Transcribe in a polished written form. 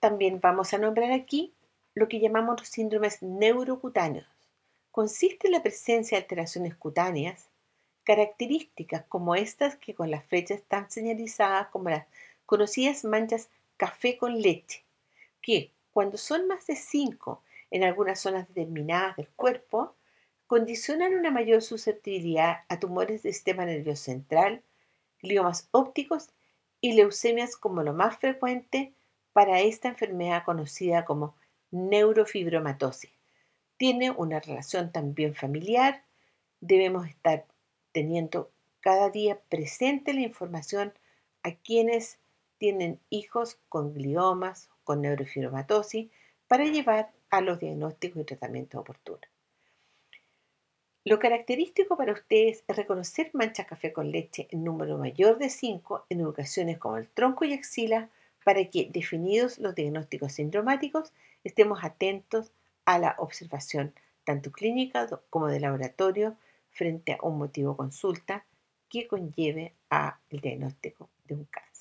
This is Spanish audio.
También vamos a nombrar aquí lo que llamamos los síndromes neurocutáneos. Consiste en la presencia de alteraciones cutáneas, características como estas que con las flechas están señalizadas como las conocidas manchas café con leche, que cuando son más de 5 en algunas zonas determinadas del cuerpo, condicionan una mayor susceptibilidad a tumores del sistema nervioso central, gliomas ópticos y leucemias como lo más frecuente para esta enfermedad conocida como neurofibromatosis. Tiene una relación también familiar. Debemos estar teniendo cada día presente la información a quienes tienen hijos con gliomas, con neurofibromatosis, para llevar a los diagnósticos y tratamientos oportunos. Lo característico para ustedes es reconocer manchas café con leche en número mayor de 5 en ubicaciones como el tronco y axila, para que, definidos los diagnósticos sindromáticos, estemos atentos a la observación tanto clínica como de laboratorio frente a un motivo consulta que conlleve al diagnóstico de un cáncer.